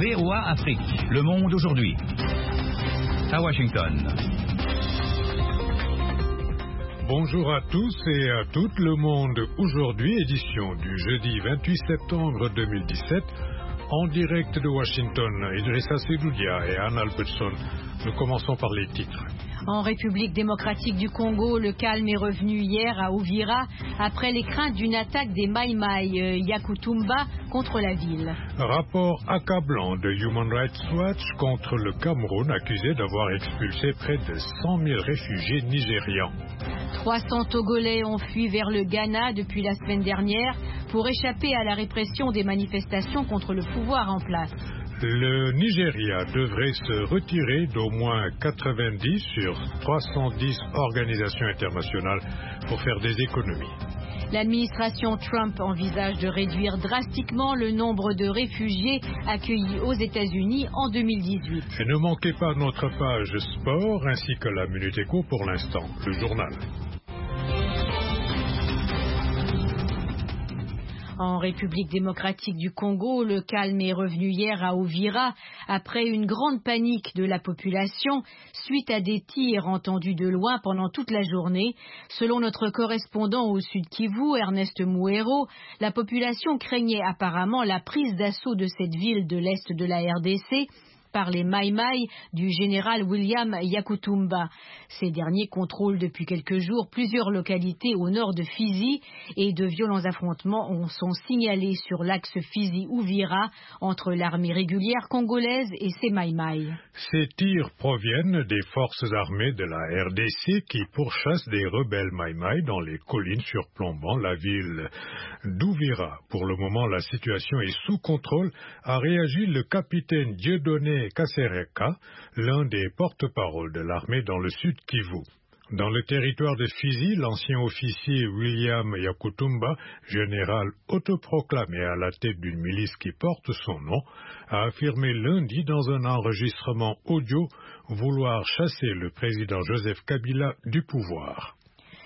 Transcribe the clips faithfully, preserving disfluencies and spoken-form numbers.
V O A Afrique, Le Monde aujourd'hui. À Washington. Bonjour à tous et à toutes, Le Monde aujourd'hui, édition du jeudi vingt-huit septembre deux mille dix-sept, en direct de Washington. Idrissa Sedoudia et Anne Albertson. Nous commençons par les titres. En République démocratique du Congo, le calme est revenu hier à Uvira après les craintes d'une attaque des Mai Mai Yakutumba contre la ville. Rapport accablant de Human Rights Watch contre le Cameroun, accusé d'avoir expulsé près de cent mille réfugiés nigérians. trois cents Togolais ont fui vers le Ghana depuis la semaine dernière pour échapper à la répression des manifestations contre le pouvoir en place. Le Nigeria devrait se retirer d'au moins quatre-vingt-dix sur trois cent dix organisations internationales pour faire des économies. L'administration Trump envisage de réduire drastiquement le nombre de réfugiés accueillis aux États-Unis en deux mille dix-huit. Et ne manquez pas notre page sport ainsi que la Minute Éco pour l'instant, le journal. En République démocratique du Congo, le calme est revenu hier à Uvira après une grande panique de la population suite à des tirs entendus de loin pendant toute la journée. Selon notre correspondant au Sud Kivu, Ernest Mouero, la population craignait apparemment la prise d'assaut de cette ville de l'Est de la R D C par les Mai Mai du général William Yakutumba. Ces derniers contrôlent depuis quelques jours plusieurs localités au nord de Fizi et de violents affrontements sont signalés sur l'axe Fizi-Uvira entre l'armée régulière congolaise et ses Mai Mai. Ces tirs proviennent des forces armées de la R D C qui pourchassent des rebelles Mai Mai dans les collines surplombant la ville d'Uvira. Pour le moment, la situation est sous contrôle, a réagi le capitaine Dieudonné Kasereka, l'un des porte-paroles de l'armée dans le sud Kivu. Dans le territoire de Fizi, l'ancien officier William Yakutumba, général autoproclamé à la tête d'une milice qui porte son nom, a affirmé lundi dans un enregistrement audio vouloir chasser le président Joseph Kabila du pouvoir.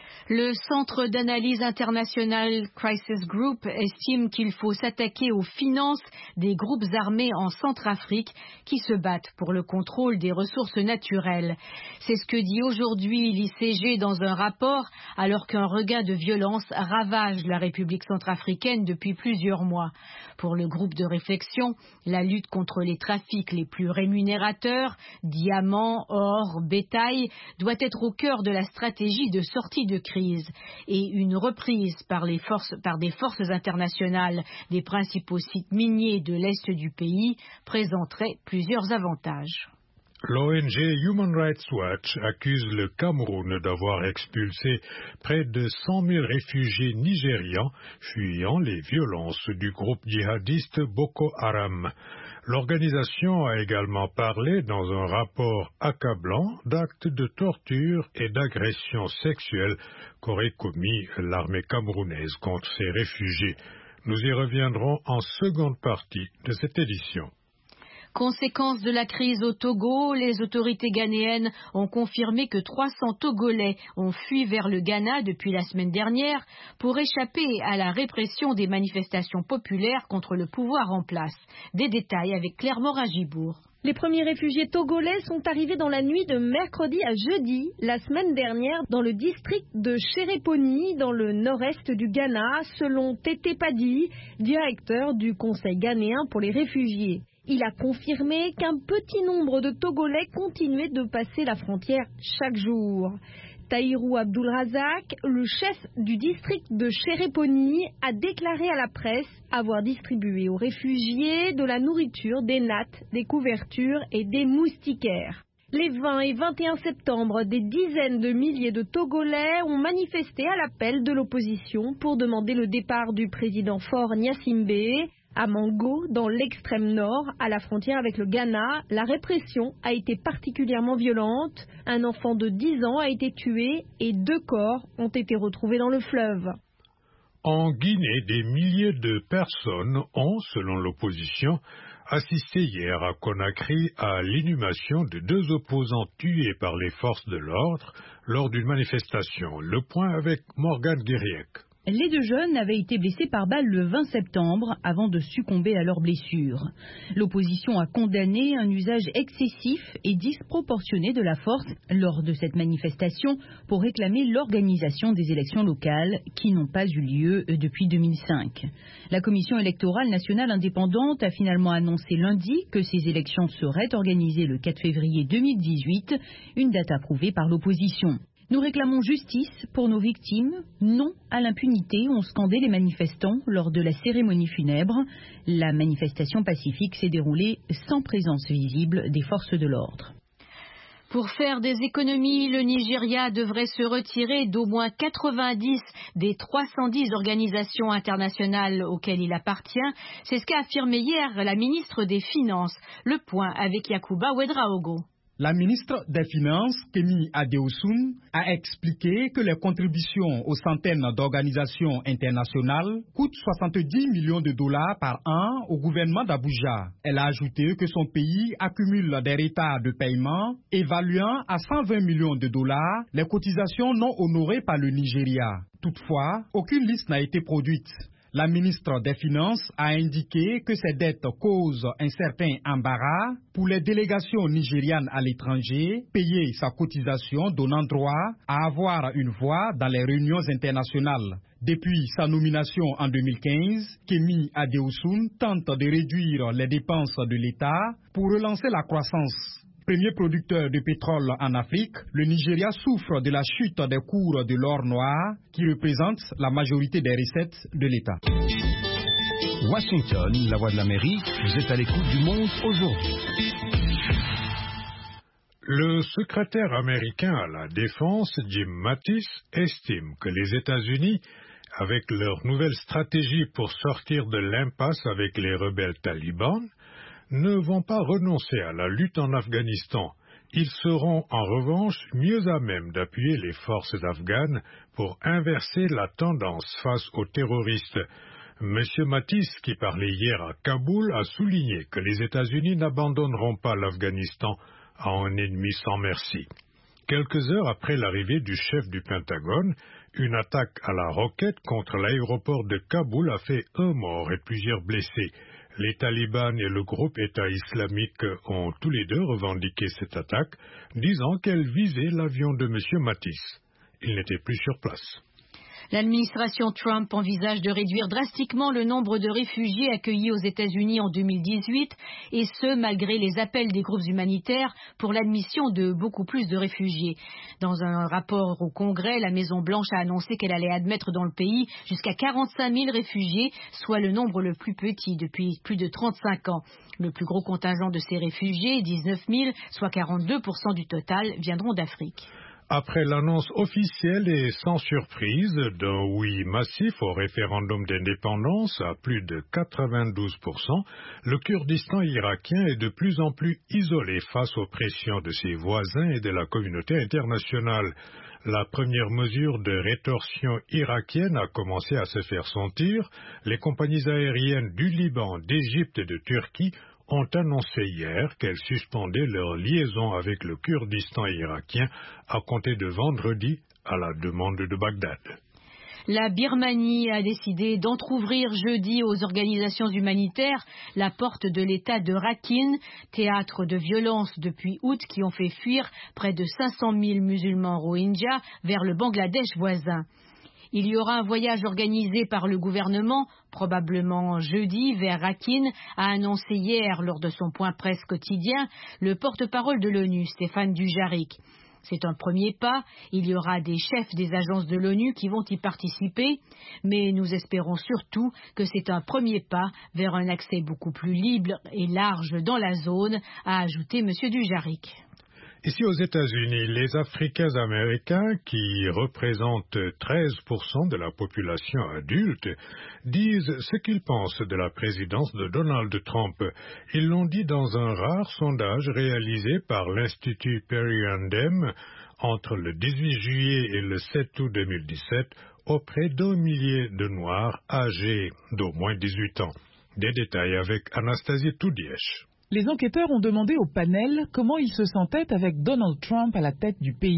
Le Centre d'analyse international Crisis Group estime qu'il faut s'attaquer aux finances des groupes armés en Centrafrique qui se battent pour le contrôle des ressources naturelles. C'est ce que dit aujourd'hui l'I C G dans un rapport, alors qu'un regain de violence ravage la République centrafricaine depuis plusieurs mois. Pour le groupe de réflexion, la lutte contre les trafics les plus rémunérateurs, diamants, or, bétail, doit être au cœur de la stratégie de sortie de crise. Et une reprise par, les forces, par des forces internationales des principaux sites miniers de l'Est du pays présenterait plusieurs avantages. L'O N G Human Rights Watch accuse le Cameroun d'avoir expulsé près de cent mille réfugiés nigérians fuyant les violences du groupe djihadiste Boko Haram. L'organisation a également parlé dans un rapport accablant d'actes de torture et d'agressions sexuelles qu'aurait commis l'armée camerounaise contre ces réfugiés. Nous y reviendrons en seconde partie de cette édition. Conséquence de la crise au Togo, les autorités ghanéennes ont confirmé que trois cents Togolais ont fui vers le Ghana depuis la semaine dernière pour échapper à la répression des manifestations populaires contre le pouvoir en place. Des détails avec Claire Morin-Gibourg. Les premiers réfugiés togolais sont arrivés dans la nuit de mercredi à jeudi, la semaine dernière, dans le district de Chéréponi, dans le nord-est du Ghana, selon Tété Padi, directeur du Conseil ghanéen pour les réfugiés. Il a confirmé qu'un petit nombre de Togolais continuaient de passer la frontière chaque jour. Tahirou Abdulrazak, le chef du district de Chéréponi, a déclaré à la presse avoir distribué aux réfugiés de la nourriture, des nattes, des couvertures et des moustiquaires. Les vingt et vingt et un septembre, des dizaines de milliers de Togolais ont manifesté à l'appel de l'opposition pour demander le départ du président Faure Gnassingbé. À Mango, dans l'extrême nord, à la frontière avec le Ghana, la répression a été particulièrement violente. Un enfant de dix ans a été tué et deux corps ont été retrouvés dans le fleuve. En Guinée, des milliers de personnes ont, selon l'opposition, assisté hier à Conakry à l'inhumation de deux opposants tués par les forces de l'ordre lors d'une manifestation. Le point avec Morgane Guériec. Les deux jeunes avaient été blessés par balle le vingt septembre avant de succomber à leurs blessures. L'opposition a condamné un usage excessif et disproportionné de la force lors de cette manifestation pour réclamer l'organisation des élections locales qui n'ont pas eu lieu depuis deux mille cinq. La Commission électorale nationale indépendante a finalement annoncé lundi que ces élections seraient organisées le quatre février deux mille dix-huit, une date approuvée par l'opposition. Nous réclamons justice pour nos victimes, non à l'impunité, ont scandé les manifestants lors de la cérémonie funèbre. La manifestation pacifique s'est déroulée sans présence visible des forces de l'ordre. Pour faire des économies, le Nigeria devrait se retirer d'au moins quatre-vingt-dix des trois cent dix organisations internationales auxquelles il appartient. C'est ce qu'a affirmé hier la ministre des Finances. Le point avec Yakuba Ouedraogo. La ministre des Finances, Kemi Adeosun, a expliqué que les contributions aux centaines d'organisations internationales coûtent soixante-dix millions de dollars par an au gouvernement d'Abuja. Elle a ajouté que son pays accumule des retards de paiement évaluant à cent vingt millions de dollars les cotisations non honorées par le Nigeria. Toutefois, aucune liste n'a été produite. La ministre des Finances a indiqué que ces dettes causent un certain embarras pour les délégations nigérianes à l'étranger, payer sa cotisation donnant droit à avoir une voix dans les réunions internationales. Depuis sa nomination en deux mille quinze, Kemi Adeosun tente de réduire les dépenses de l'État pour relancer la croissance. Premier producteur de pétrole en Afrique, le Nigeria souffre de la chute des cours de l'or noir qui représente la majorité des recettes de l'État. Washington, la voix de l'Amérique, vous êtes à l'écoute du monde aujourd'hui. Le secrétaire américain à la Défense, Jim Mattis, estime que les États-Unis, avec leur nouvelle stratégie pour sortir de l'impasse avec les rebelles talibans, ne vont pas renoncer à la lutte en Afghanistan. Ils seront en revanche mieux à même d'appuyer les forces afghanes pour inverser la tendance face aux terroristes. Monsieur Mattis, qui parlait hier à Kaboul, a souligné que les États-Unis n'abandonneront pas l'Afghanistan à un ennemi sans merci. Quelques heures après l'arrivée du chef du Pentagone, une attaque à la roquette contre l'aéroport de Kaboul a fait un mort et plusieurs blessés. Les talibans et le groupe État islamique ont tous les deux revendiqué cette attaque, disant qu'elle visait l'avion de M. Mattis. Il n'était plus sur place. L'administration Trump envisage de réduire drastiquement le nombre de réfugiés accueillis aux États-Unis en deux mille dix-huit, et ce, malgré les appels des groupes humanitaires pour l'admission de beaucoup plus de réfugiés. Dans un rapport au Congrès, la Maison-Blanche a annoncé qu'elle allait admettre dans le pays jusqu'à quarante-cinq mille réfugiés, soit le nombre le plus petit depuis plus de trente-cinq ans. Le plus gros contingent de ces réfugiés, dix-neuf mille, soit quarante-deux pour cent du total, viendront d'Afrique. Après l'annonce officielle et sans surprise d'un oui massif au référendum d'indépendance à plus de quatre-vingt-douze pour cent, le Kurdistan irakien est de plus en plus isolé face aux pressions de ses voisins et de la communauté internationale. La première mesure de rétorsion irakienne a commencé à se faire sentir. Les compagnies aériennes du Liban, d'Égypte et de Turquie ont annoncé hier qu'elles suspendaient leur liaison avec le Kurdistan irakien à compter de vendredi à la demande de Bagdad. La Birmanie a décidé d'entrouvrir jeudi aux organisations humanitaires la porte de l'État de Rakhine, théâtre de violences depuis août qui ont fait fuir près de cinq cent mille musulmans rohingyas vers le Bangladesh voisin. Il y aura un voyage organisé par le gouvernement, probablement jeudi, vers Rakhine, a annoncé hier, lors de son point presse quotidien, le porte-parole de l'ONU, Stéphane Dujarric. C'est un premier pas, il y aura des chefs des agences de l'ONU qui vont y participer, mais nous espérons surtout que c'est un premier pas vers un accès beaucoup plus libre et large dans la zone, a ajouté M. Dujarric. Ici aux États-Unis, les Africains américains, qui représentent treize pour cent de la population adulte, disent ce qu'ils pensent de la présidence de Donald Trump. Ils l'ont dit dans un rare sondage réalisé par l'Institut Perry and M entre le dix-huit juillet et le sept août deux mille dix-sept auprès d'un millier de Noirs âgés d'au moins dix-huit ans. Des détails avec Anastasie Toudièche. Les enquêteurs ont demandé au panel comment il se sentait avec Donald Trump à la tête du pays.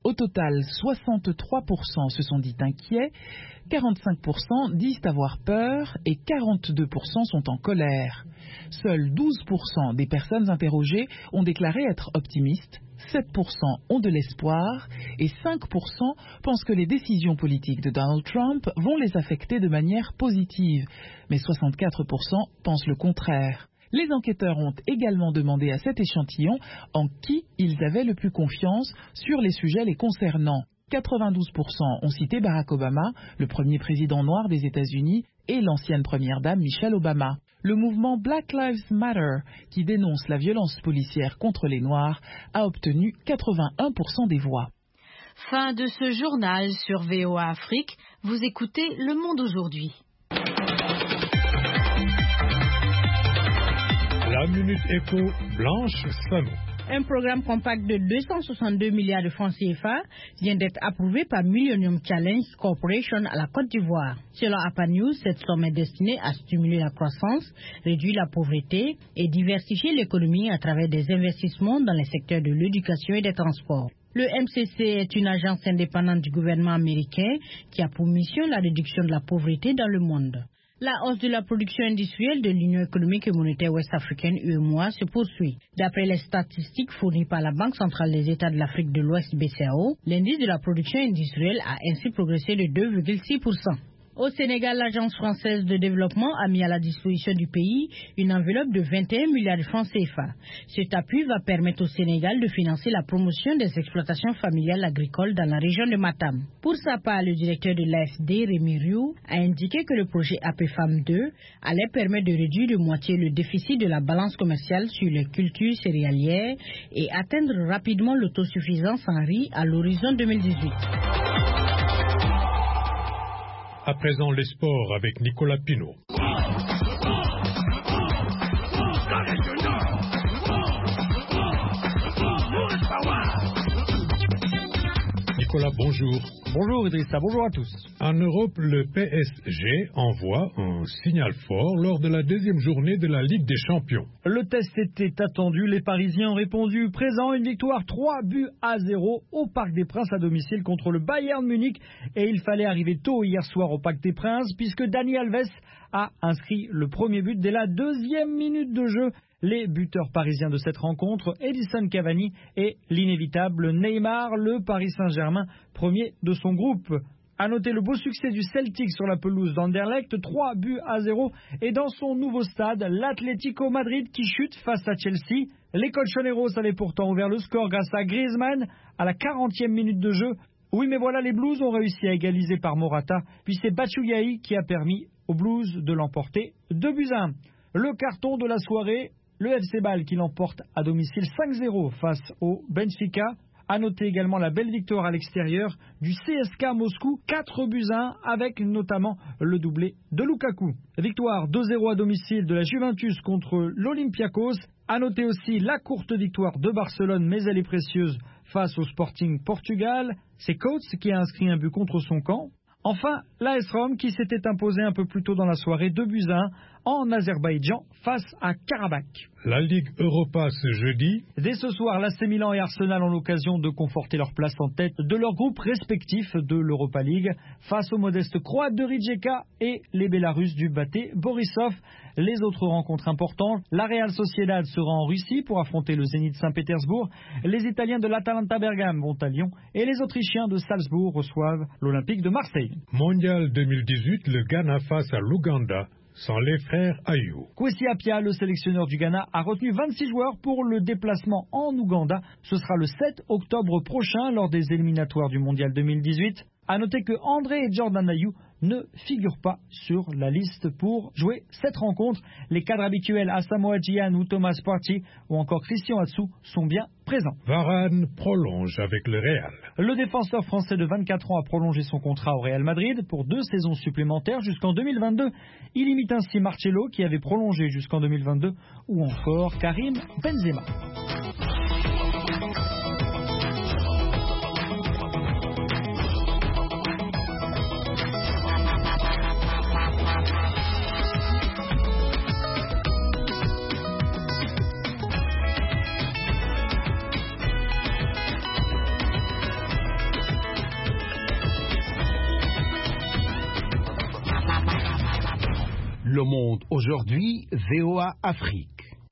Au total, soixante-trois pour cent se sont dit inquiets, quarante-cinq pour cent disent avoir peur et quarante-deux pour cent sont en colère. Seuls douze pour cent des personnes interrogées ont déclaré être optimistes, sept pour cent ont de l'espoir et cinq pour cent pensent que les décisions politiques de Donald Trump vont les affecter de manière positive, mais soixante-quatre pour cent pensent le contraire. Les enquêteurs ont également demandé à cet échantillon en qui ils avaient le plus confiance sur les sujets les concernant. quatre-vingt-douze pour cent ont cité Barack Obama, le premier président noir des États-Unis, et l'ancienne première dame Michelle Obama. Le mouvement Black Lives Matter, qui dénonce la violence policière contre les Noirs, a obtenu quatre-vingt-un pour cent des voix. Fin de ce journal sur V O A Afrique. Vous écoutez Le Monde aujourd'hui. La Minute Éco, Blanche Sano. Un programme compact de deux cent soixante-deux milliards de francs C F A vient d'être approuvé par Millennium Challenge Corporation à la Côte d'Ivoire. Selon A P A News, cette somme est destinée à stimuler la croissance, réduire la pauvreté et diversifier l'économie à travers des investissements dans les secteurs de l'éducation et des transports. Le M C C est une agence indépendante du gouvernement américain qui a pour mission la réduction de la pauvreté dans le monde. La hausse de la production industrielle de l'Union économique et monétaire ouest-africaine U E M O A se poursuit. D'après les statistiques fournies par la Banque centrale des États de l'Afrique de l'Ouest B C A O, l'indice de la production industrielle a ainsi progressé de deux virgule six pour cent. Au Sénégal, l'Agence française de développement a mis à la disposition du pays une enveloppe de vingt et un milliards de francs C F A. Cet appui va permettre au Sénégal de financer la promotion des exploitations familiales agricoles dans la région de Matam. Pour sa part, le directeur de l'A F D, Rémi Rioux, a indiqué que le projet A P F A M deux allait permettre de réduire de moitié le déficit de la balance commerciale sur les cultures céréalières et atteindre rapidement l'autosuffisance en riz à l'horizon deux mille dix-huit. À présent, les sports avec Nicolas Pinault. Nicolas, bonjour. Bonjour Idrissa, bonjour à tous. En Europe, le P S G envoie un signal fort lors de la deuxième journée de la Ligue des Champions. Le test était attendu, les Parisiens ont répondu présent, une victoire trois buts à zéro au Parc des Princes à domicile contre le Bayern Munich. Et il fallait arriver tôt hier soir au Parc des Princes puisque Dani Alves a inscrit le premier but dès la deuxième minute de jeu. Les buteurs parisiens de cette rencontre, Edison Cavani et l'inévitable Neymar, le Paris Saint-Germain, premier de son groupe. À noter le beau succès du Celtic sur la pelouse d'Anderlecht, trois buts à zéro, et dans son nouveau stade, l'Atlético Madrid qui chute face à Chelsea. Les Colchoneros avaient pourtant ouvert le score grâce à Griezmann à la quarantième minute de jeu. Oui, mais voilà, les Blues ont réussi à égaliser par Morata, puis c'est Batshuayi qui a permis aux Blues de l'emporter deux buts à un. Le carton de la soirée, le F C Bâle qui l'emporte à domicile cinq zéro face au Benfica. À noter également la belle victoire à l'extérieur du C S K Moscou, quatre buts à un, avec notamment le doublé de Lukaku. Victoire deux zéro à domicile de la Juventus contre l'Olympiakos. À noter aussi la courte victoire de Barcelone, mais elle est précieuse, face au Sporting Portugal. C'est Coates qui a inscrit un but contre son camp. Enfin, l'A S Rome qui s'était imposé un peu plus tôt dans la soirée, deux buts à un en Azerbaïdjan face à Karabakh. La Ligue Europa ce jeudi. Dès ce soir, l'A C Milan et Arsenal ont l'occasion de conforter leur place en tête de leurs groupes respectifs de l'Europa League face aux modestes Croates de Rijeka et les Bélarusses du Bate Borisov. Les autres rencontres importantes, la Real Sociedad sera en Russie pour affronter le Zénith Saint-Pétersbourg. Les Italiens de l'Atalanta Bergame vont à Lyon et les Autrichiens de Salzbourg reçoivent l'Olympique de Marseille. Mondial deux mille dix-huit, le Ghana face à l'Ouganda. Sans les frères Ayou. Kwesi Appiah, le sélectionneur du Ghana, a retenu vingt-six joueurs pour le déplacement en Ouganda. Ce sera le sept octobre prochain lors des éliminatoires du Mondial deux mille dix-huit. À noter que André et Jordan Ayou ne figurent pas sur la liste pour jouer cette rencontre. Les cadres habituels Asamoah Gyan ou Thomas Partey ou encore Christian Atsu sont bien présents. Varane prolonge avec le Real. Le défenseur français de vingt-quatre ans a prolongé son contrat au Real Madrid pour deux saisons supplémentaires jusqu'en deux mille vingt-deux. Il imite ainsi Marcelo qui avait prolongé jusqu'en deux mille vingt-deux ou encore Karim Benzema. Le Monde aujourd'hui, V O A Afrique.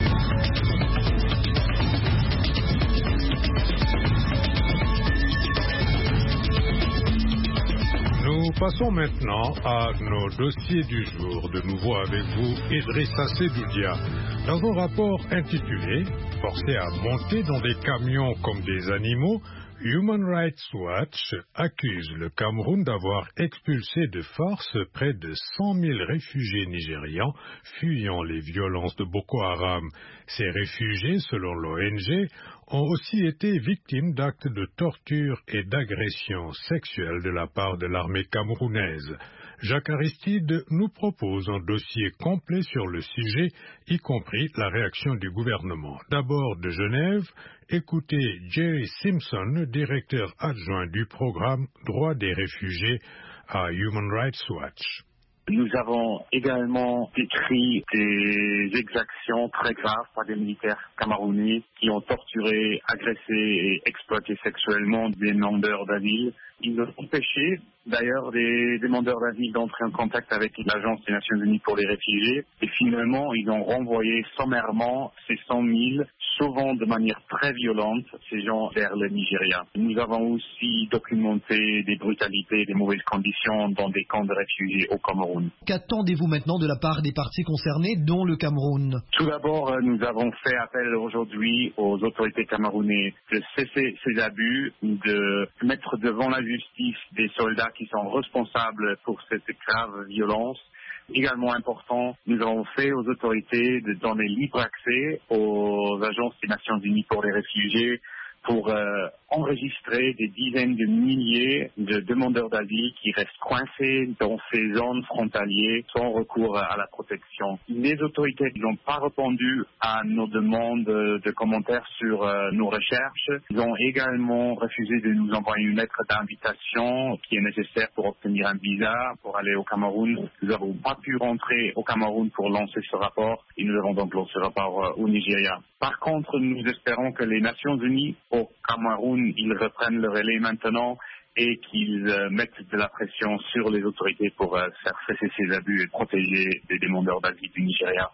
Nous passons maintenant à nos dossiers du jour. De nouveau avec vous, Idrissa Sedoudia. Dans un rapport intitulé « Forcés à monter dans des camions comme des animaux », Human Rights Watch accuse le Cameroun d'avoir expulsé de force près de cent mille réfugiés nigérians fuyant les violences de Boko Haram. Ces réfugiés, selon l'O N G, ont aussi été victimes d'actes de torture et d'agressions sexuelles de la part de l'armée camerounaise. Jacques Aristide nous propose un dossier complet sur le sujet, y compris la réaction du gouvernement. D'abord de Genève, écoutez Jerry Simpson, directeur adjoint du programme Droits des réfugiés à Human Rights Watch. Nous avons également décrit des exactions très graves par des militaires camerounais qui ont torturé, agressé et exploité sexuellement des demandeurs d'asile. Ils ont empêché d'ailleurs des demandeurs d'asile d'entrer en contact avec l'Agence des Nations Unies pour les réfugiés. Et finalement, ils ont renvoyé sommairement ces cent mille, souvent de manière très violente, ces gens vers le Nigeria. Nous avons aussi documenté des brutalités, des mauvaises conditions dans des camps de réfugiés au Cameroun. Qu'attendez-vous maintenant de la part des parties concernées, dont le Cameroun? Tout d'abord, nous avons fait appel aujourd'hui aux autorités camerounaises de cesser ces abus, de mettre devant la justice des soldats qui sont responsables pour cette grave violence. Également important, nous avons fait aux autorités de donner libre accès aux agences des Nations Unies pour les réfugiés pour euh, enregistrer des dizaines de milliers de demandeurs d'asile qui restent coincés dans ces zones frontalières sans recours à la protection. Les autorités n'ont pas répondu à nos demandes de commentaires sur euh, nos recherches. Ils ont également refusé de nous envoyer une lettre d'invitation qui est nécessaire pour obtenir un visa pour aller au Cameroun. Nous n'avons pas pu rentrer au Cameroun pour lancer ce rapport et nous avons donc lancé ce rapport euh, au Nigeria. Par contre, nous espérons que les Nations Unies au Cameroun, ils reprennent le relais maintenant et qu'ils euh, mettent de la pression sur les autorités pour euh, faire cesser ces abus et protéger les demandeurs d'asile du Nigeria.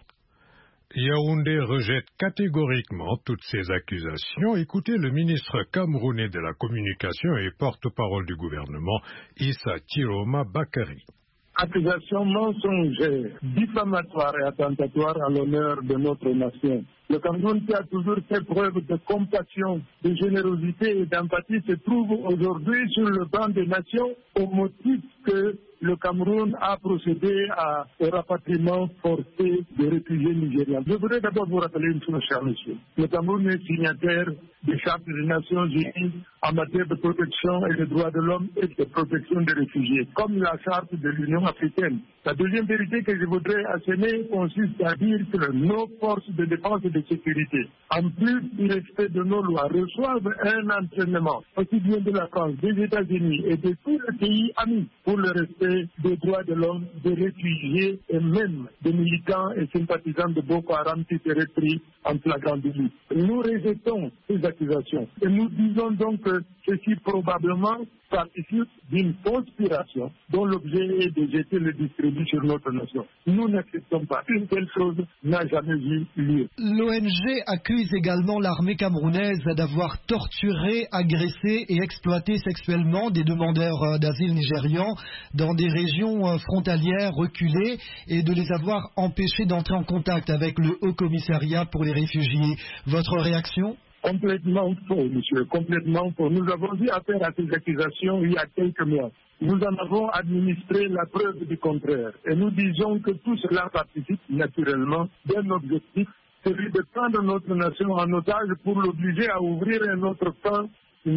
Yaoundé rejette catégoriquement toutes ces accusations. Écoutez le ministre camerounais de la Communication et porte-parole du gouvernement, Issa Tiroma Bakari. Accusations mensongères, diffamatoires et attentatoires à l'honneur de notre nation. Le Cameroun, qui a toujours fait preuve de compassion, de générosité et d'empathie, se trouve aujourd'hui sur le banc des nations au motif que le Cameroun a procédé à, au rapatriement forcé des réfugiés nigériens. Je voudrais d'abord vous rappeler une chose, cher monsieur. Le Cameroun est signataire des chartes des Nations Unies en matière de protection et de droits de l'homme et de protection des réfugiés, comme la charte de l'Union africaine. La deuxième vérité que je voudrais asséner consiste à dire que nos forces de défense et de sécurité, en plus du respect de nos lois, reçoivent un entraînement, aussi bien de la France, des États-Unis et de tous les pays amis, pour le respect des droits de l'homme, des réfugiés et même des militants et sympathisants de Boko Haram qui seraient pris en flagrant délit. Nous rejetons ces accusations et nous disons donc que ceci probablement participe d'une conspiration dont l'objet est de jeter le discrédit sur notre nation. Nous n'acceptons pas. Une telle chose n'a jamais eu lieu. L'O N G accuse également l'armée camerounaise d'avoir torturé, agressé et exploité sexuellement des demandeurs d'asile nigérians dans des régions frontalières reculées et de les avoir empêchés d'entrer en contact avec le Haut Commissariat pour les réfugiés. Votre réaction ? Complètement faux, monsieur, complètement faux. Nous avons eu affaire à ces accusations il y a quelques mois. Nous en avons administré la preuve du contraire. Et nous disons que tout cela participe naturellement d'un objectif, celui de prendre notre nation en otage pour l'obliger à ouvrir un autre camp,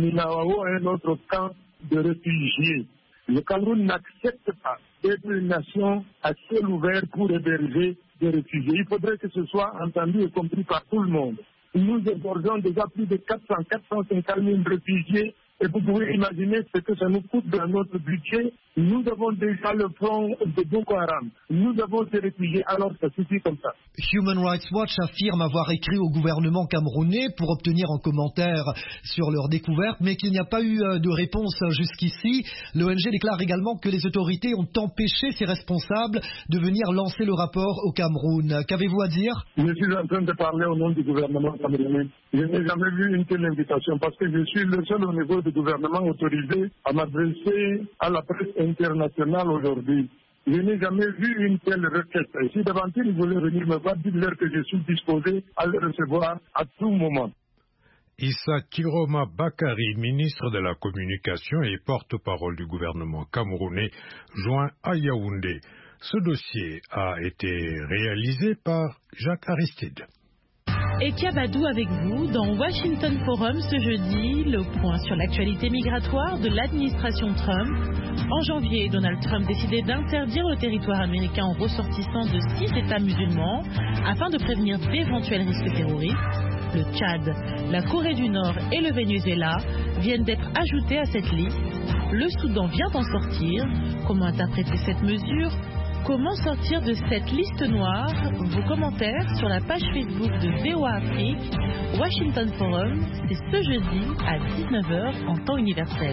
un autre camp de réfugiés. Le Cameroun n'accepte pas d'être une nation à ciel ouvert pour héberger des réfugiés. Il faudrait que ce soit entendu et compris par tout le monde. Nous hébergeons déjà plus de quatre cents à quatre cent cinquante mille réfugiés et vous pouvez imaginer ce que ça nous coûte dans notre budget Nous avons déjà le front de Boko Haram. Nous avons ces réfugiés, alors ça suffit comme ça. Human Rights Watch affirme avoir écrit au gouvernement camerounais pour obtenir un commentaire sur leur découverte, mais qu'il n'y a pas eu de réponse jusqu'ici. L'O N G déclare également que les autorités ont empêché ces responsables de venir lancer le rapport au Cameroun. Qu'avez-vous à dire? Je suis en train de parler au nom du gouvernement camerounais. Je n'ai jamais vu une telle invitation parce que je suis le seul au niveau du gouvernement autorisé à m'adresser à la presse internationale aujourd'hui. Je n'ai jamais vu une telle requête. Et si d'aventure ils voulaient venir me voir, dites-leur que je suis disposé à le recevoir à tout moment. Issa Kiroma Bakari, ministre de la Communication et porte-parole du gouvernement camerounais, joint à Yaoundé. Ce dossier a été réalisé par Jacques Aristide. Et Kabadou avec vous dans Washington Forum ce jeudi, le point sur l'actualité migratoire de l'administration Trump. En janvier, Donald Trump décidait d'interdire le territoire américain aux ressortissants de six États musulmans afin de prévenir d'éventuels risques terroristes. Le Tchad, la Corée du Nord et le Venezuela viennent d'être ajoutés à cette liste. Le Soudan vient d'en sortir. Comment interpréter cette mesure ? Comment sortir de cette liste noire? Vos commentaires sur la page Facebook de V O A Afrique. Washington Forum, c'est ce jeudi à dix-neuf heures en temps universel.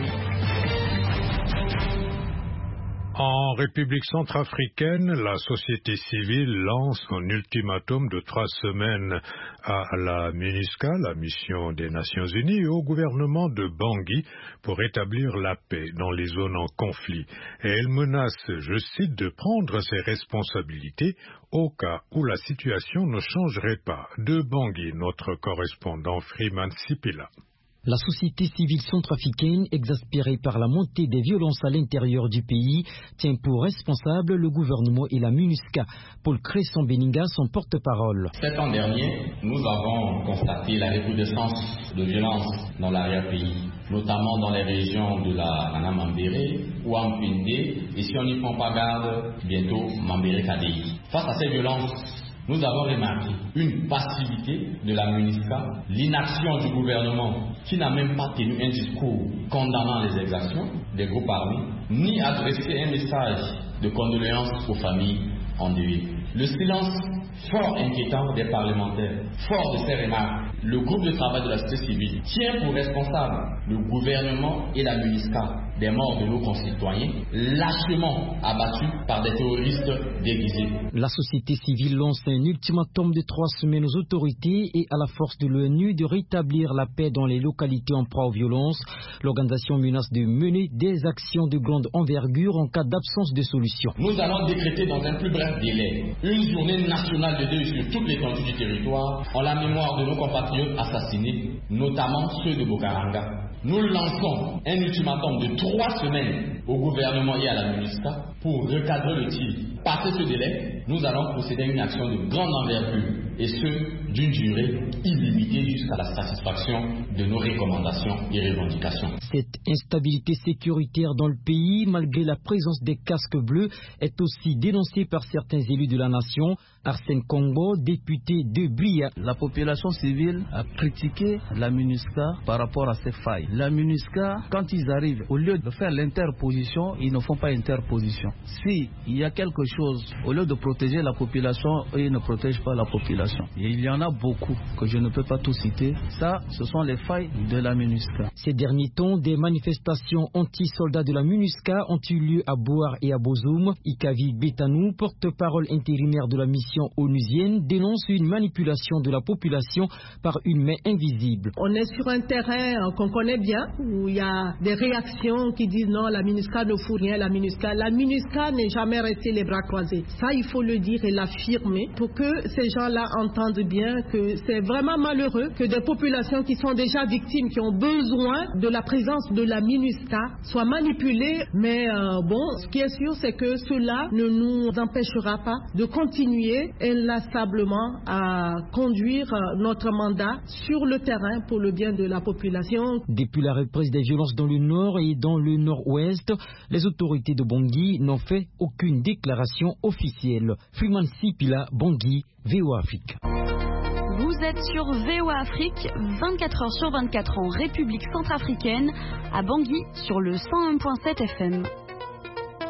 En République centrafricaine, la société civile lance un ultimatum de trois semaines à la MINUSCA, la mission des Nations Unies, et au gouvernement de Bangui pour établir la paix dans les zones en conflit. Et elle menace, je cite, de prendre ses responsabilités au cas où la situation ne changerait pas. De Bangui, notre correspondant Freeman Sipila. La société civile centrafricaine, exaspérée par la montée des violences à l'intérieur du pays, tient pour responsable le gouvernement et la MINUSCA. Paul Cresson-Beninga, son porte-parole. Cet an dernier, nous avons constaté la recrudescence de violences dans l'arrière-pays, notamment dans les régions de la Nana Mambéré ou Ampindé, et si on n'y prend pas garde, bientôt Mambéré-Kadei. Face à ces violences, nous avons remarqué une passivité de la MINUSCA, l'inaction du gouvernement qui n'a même pas tenu un discours condamnant les exactions des groupes armés, ni adressé un message de condoléances aux familles endeuillées. Le silence fort inquiétant des parlementaires, fort de ces remarques, le groupe de travail de la société civile tient pour responsable le gouvernement et la MINUSCA des morts de nos concitoyens, lâchement abattus par des terroristes déguisés. La société civile lance un ultimatum de trois semaines aux autorités et à la force de l'ONU de rétablir la paix dans les localités en proie aux violences. L'organisation menace de mener des actions de grande envergure en cas d'absence de solution. Nous allons décréter dans un plus bref délai une journée nationale de deuil sur toute l'étendue du territoire en la mémoire de nos compatriotes assassinés, notamment ceux de Bokaranga. Nous lançons un ultimatum de trois semaines au gouvernement et à la MINUSCA pour recadrer le tir. Passé ce délai, nous allons procéder à une action de grande envergure et ce, d'une durée illimitée jusqu'à la satisfaction de nos recommandations et revendications. Cette instabilité sécuritaire dans le pays, malgré la présence des casques bleus, est aussi dénoncée par certains élus de la nation. Arsène Congo, député de Bria. La population civile a critiqué la MINUSCA par rapport à ces failles. La MINUSCA, quand ils arrivent, au lieu de faire l'interposition, ils ne font pas interposition. Si il y a quelque chose, au lieu de protéger la population, ils ne protègent pas la population. Et il y en a beaucoup que je ne peux pas tout citer. Ça, ce sont les failles de la MINUSCA. Ces derniers temps, des manifestations anti-soldats de la MINUSCA ont eu lieu à Boar et à Bozoum. Ikavi Betanou, porte-parole intérimaire de la mission onusienne, dénonce une manipulation de la population par une main invisible. On est sur un terrain qu'on connaît bien, où il y a des réactions qui disent non, la MINUSCA ne fout rien, la MINUSCA. La MINUSCA n'est jamais restée les bras croisés. Ça, il faut le dire et l'affirmer pour que ces gens-là entendent bien que c'est vraiment malheureux que des populations qui sont déjà victimes, qui ont besoin de la présence de la MINUSCA, soient manipulées. Mais euh, bon, ce qui est sûr, c'est que cela ne nous empêchera pas de continuer inlassablement à conduire notre mandat sur le terrain pour le bien de la population. Depuis la reprise des violences dans le nord et dans le nord-ouest, les autorités de Bangui n'ont fait aucune déclaration officielle. Freeman Sipila, Bangui, V O A Afrique. Vous êtes sur V O A Afrique, vingt-quatre heures sur vingt-quatre en République centrafricaine, à Bangui sur le cent un virgule sept F M.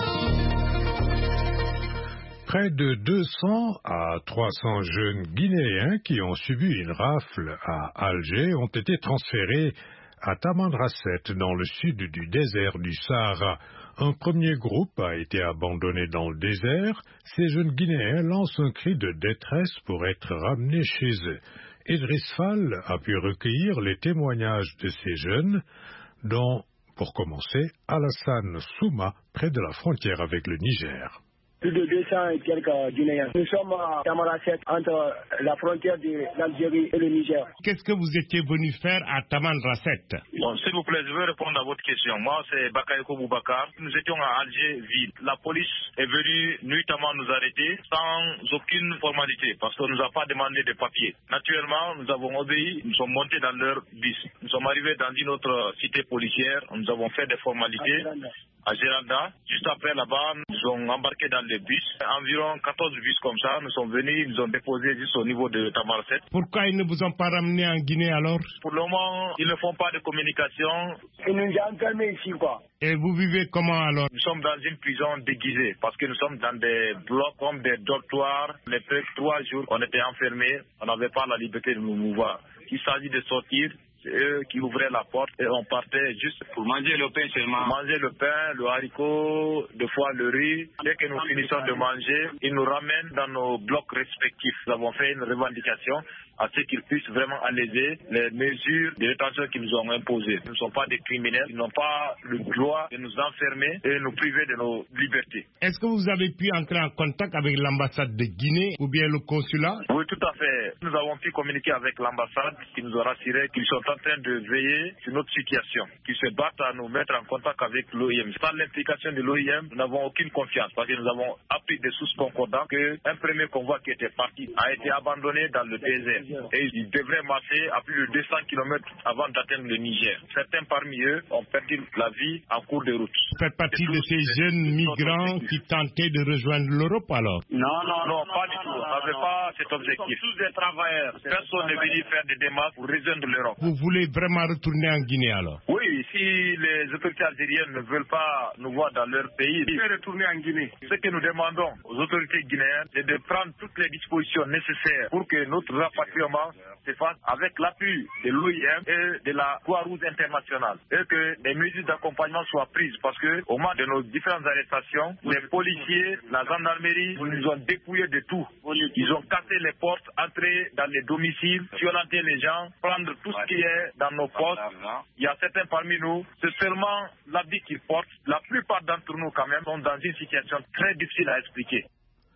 Près de deux cents à trois cents jeunes Guinéens qui ont subi une rafle à Alger ont été transférés à Tamanrasset, dans le sud du désert du Sahara. Un premier groupe a été abandonné dans le désert. Ces jeunes Guinéens lancent un cri de détresse pour être ramenés chez eux. Idriss Fall a pu recueillir les témoignages de ces jeunes, dont, pour commencer, Alassane Souma, près de la frontière avec le Niger. Plus de deux cents et quelques Guinéens. Nous sommes à Tamanrasset, entre la frontière de l'Algérie et le Niger. Qu'est-ce que vous étiez venu faire à Tamanrasset? Bon, s'il vous plaît, je vais répondre à votre question. Moi, c'est Bakayoko Boubacar. Nous étions à Alger-Ville. La police est venue nuitamment nous arrêter sans aucune formalité parce qu'on ne nous a pas demandé de papiers. Naturellement, nous avons obéi. Nous sommes montés dans leur bus. Nous sommes arrivés dans une autre cité policière. Nous avons fait des formalités à Géranda. Juste après, là-bas, nous ont embarqué dans les bus. Environ quatorze bus comme ça. Nous sommes venus, ils nous ont déposés juste au niveau de Tamanrasset. Pourquoi ils ne vous ont pas ramené en Guinée alors? Pour le moment, ils ne font pas de communication. Ils nous ont enfermés ici, quoi. Et vous vivez comment alors? Nous sommes dans une prison déguisée parce que nous sommes dans des blocs comme des dortoirs. Les trois jours, on était enfermés. On n'avait pas la liberté de nous mouvoir. Il s'agit de sortir. C'est eux qui ouvraient la porte et on partait juste pour manger le pain seulement. Manger le pain, le haricot, deux fois le riz. Dès que nous finissons de manger, ils nous ramènent dans nos blocs respectifs. Nous avons fait une revendication à ce qu'ils puissent vraiment alléger les mesures de détention qu'ils nous ont imposées. Nous ne sommes pas des criminels, ils n'ont pas le droit de nous enfermer et de nous priver de nos libertés. Est-ce que vous avez pu entrer en contact avec l'ambassade de Guinée ou bien le consulat? Oui, tout à fait. Nous avons pu communiquer avec l'ambassade qui nous a rassuré qu'ils sont en train de veiller sur notre situation, qu'ils se battent à nous mettre en contact avec l'O I M. Sans l'implication de l'O I M, nous n'avons aucune confiance parce que nous avons appris des sources concordantes qu'un premier convoi qui était parti a été abandonné dans le désert. Et ils devraient marcher à plus de deux cents kilomètres avant d'atteindre le Niger. Certains parmi eux ont perdu la vie en cours de route. Vous faites partie de ces jeunes migrants qui tentaient de rejoindre l'Europe alors? Non, non, non, pas du tout. On n'avait pas cet objectif. Tous des travailleurs. Personne n'est venu faire des démarches pour rejoindre l'Europe. Vous voulez vraiment retourner en Guinée alors? Oui, si les autorités algériennes ne veulent pas nous voir dans leur pays, ils peuvent retourner en Guinée. Ce que nous demandons aux autorités guinéennes, c'est de prendre toutes les dispositions nécessaires pour que notre rapatriement se fasse avec l'appui de l'O I M et de la Croix-Rouge internationale et que des mesures d'accompagnement soient prises parce que au moment de nos différentes arrestations, les policiers, la gendarmerie nous ont dépouillés de tout. Ils ont cassé les portes, entré dans les domiciles, violenter les gens, prendre tout ce qui est dans nos postes. Il y a certains parmi nous, c'est seulement l'habit qu'ils portent. La plupart d'entre nous quand même sont dans une situation très difficile à expliquer.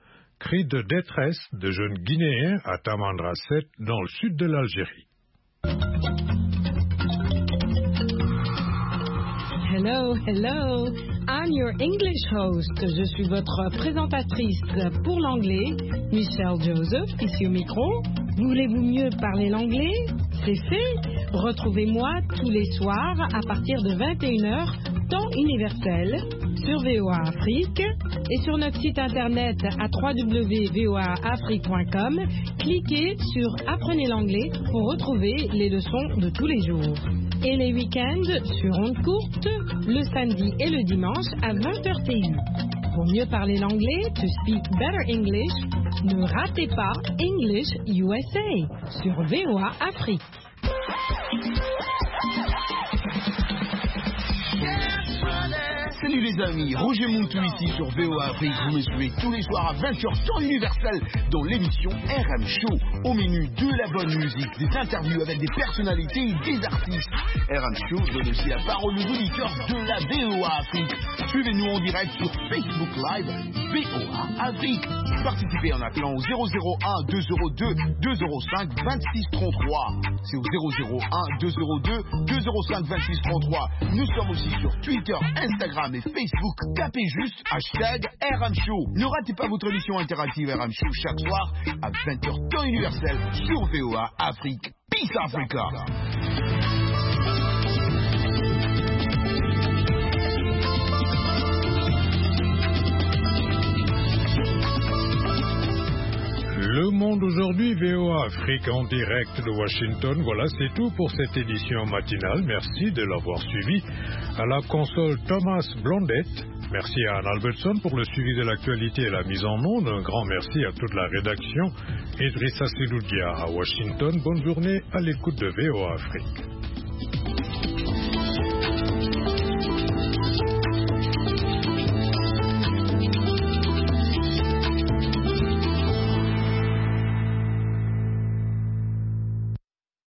Cri de détresse de jeunes Guinéens à Tamanrasset, dans le sud de l'Algérie. Hello, hello. I'm your English host. Je suis votre présentatrice pour l'anglais, Michelle Joseph, ici au micro. Voulez-vous mieux parler l'anglais? C'est fait. Retrouvez-moi tous les soirs à partir de vingt et une heures, temps universel, sur V O A Afrique et sur notre site internet à w w w point v o a afrique point com. Cliquez sur Apprenez l'anglais pour retrouver les leçons de tous les jours. Et les week-ends sur ondes courtes, le samedi et le dimanche à vingt heures T U. Pour mieux parler l'anglais, to speak better English, ne ratez pas English U S A sur V O A Afrique. Salut les amis, Roger Mountou ici sur V O A Afrique. Vous me suivez tous les soirs à vingt heures temps universel dans l'émission R M Show. Au menu de la bonne musique, des interviews avec des personnalités et des artistes. R M Show donne aussi la parole aux auditeurs de la V O A Afrique. Suivez-nous en direct sur Facebook Live V O A Afrique. Participez en appelant au zéro zéro un deux zéro deux deux zéro cinq vingt-six trente-trois. C'est au zéro zéro un deux zéro deux deux zéro cinq vingt-six trente-trois. Nous sommes aussi sur Twitter, Instagram et Facebook. Tapez juste hashtag R M Show. Ne ratez pas votre émission interactive R M Show chaque soir à vingt heures temps universel sur V O A Afrique. Peace Africa. Le Monde aujourd'hui, V O A Afrique en direct de Washington. Voilà, c'est tout pour cette édition matinale. Merci de l'avoir suivi. À la console, Thomas Blondette. Merci à Anne Albertson pour le suivi de l'actualité et la mise en onde. Un grand merci à toute la rédaction. Idrissa Seloudia à Washington. Bonne journée à l'écoute de V O A Afrique.